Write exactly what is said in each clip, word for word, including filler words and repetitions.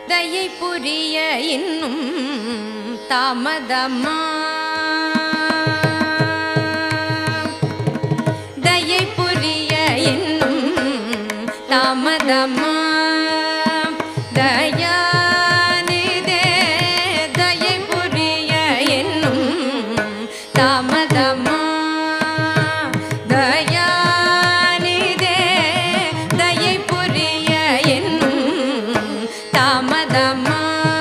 தயை புரிய இன்னும் தாமதமா தயை புரிய இன்னும் தாமதமா தயாநிதே தயை புரிய இன்னும் தாமதமா தயாநிதே தயை புரிய இன்னும் தாமதமா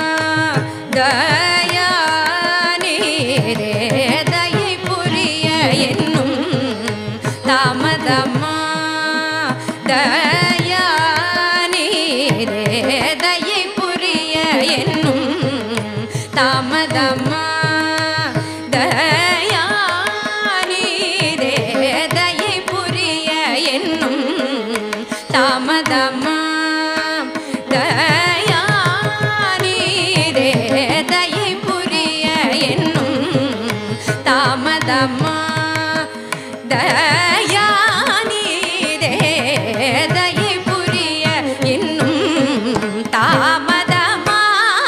தயாநிதே தயை புரிய இன்னும் தாமதமா தயாநிதே தயை புரிய இன்னும் தாமதமா தயாநிதே தயை புரிய இன்னும் தாமதமா தயாநிதே தயை புரிய இன்னும் தாமதமா தயாநிதே தயை புரிய இன்னும் தாமதமா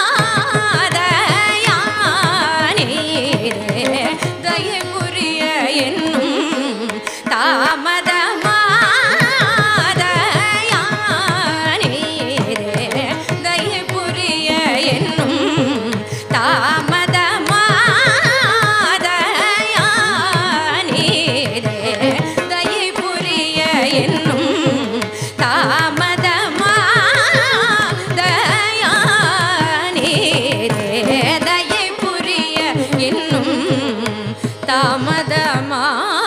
தயாநிதே தயை புரிய இன்னும் தாமதமா தயாநிதே தயை புரிய இன்னும் தாமதமா தயாநிதே தயை புரிய இன்னும் தாமதமா தயாநிதே தயை புரிய இன்னும் தாமதமா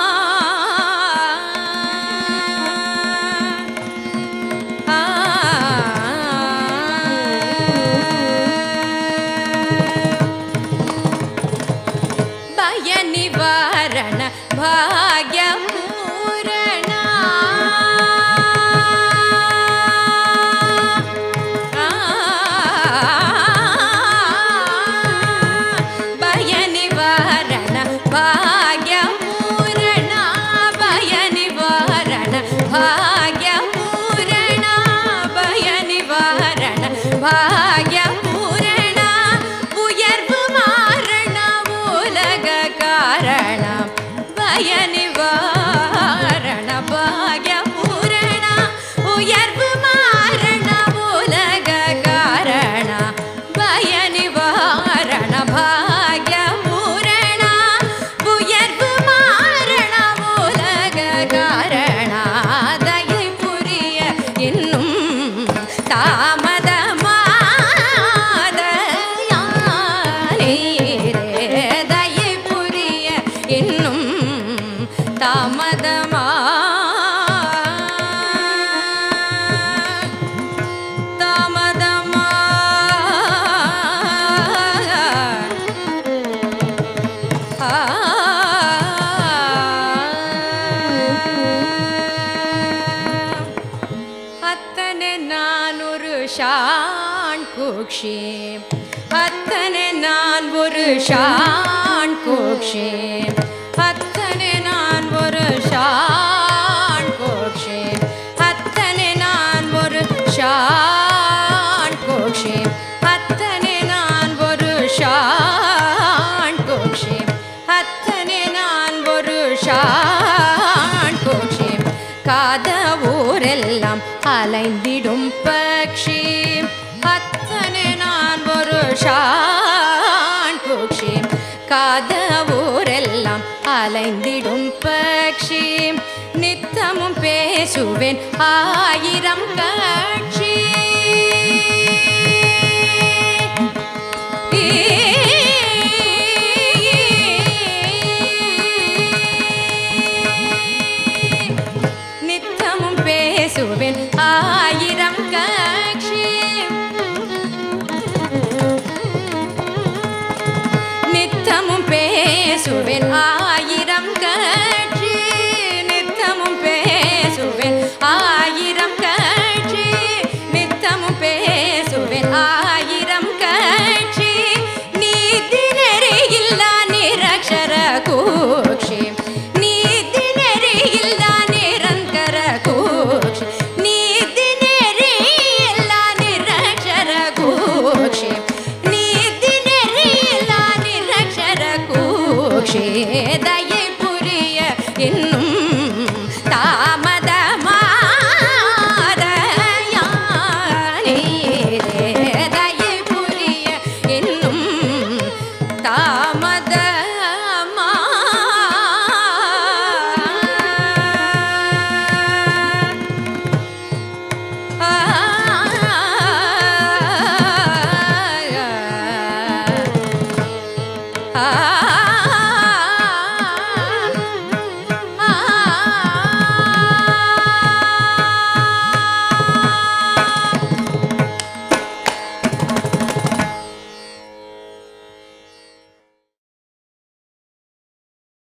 பய நிவாரண பாக்ய பூரண பய நிவாரண பாக்ய பூரண பய நிவாரண பாக்ய பூரண பய நிவாரண பாக்ய பூரண உயர்வு மாரண உலக காரண பய நிவாரண பாக்ய பூரண உயர்வு மாரண உலக காரண பய நிவாரண பாக்ய பூரண உயர்வு மாரண உலக காரண தயை புரிய இன்னும் தாமதமா தயாநிதே தயை புரிய இன்னும் தாமதமா தாமதமா அத்தனை நான் ஒரு ஷான் குக்ஷி அத்தனை நான் ஒரு ஷான் குக்ஷி அத்தனை நான் ஒரு ஷான் குக்ஷி அத்தனை நான் ஒரு ஷான் குக்ஷி அத்தனை நான் ஒரு ஷான் குக்ஷி அத்தனை நான் ஒரு ஷான் குக்ஷி காத ஊரெல்லாம் அலைந்திடும் பக்ஷி அத்தனை நான் ஒரு ஷான் குக்ஷி காத ஊரெல்லாம் அலைந்திடும் பக்ஷி நித்தமும் பேசுவேன் ஆயிரம் கட்சி நித்தமும் பேசுவேன் ஆயிரம் கட்சி நித்தமும் பேசுவேன்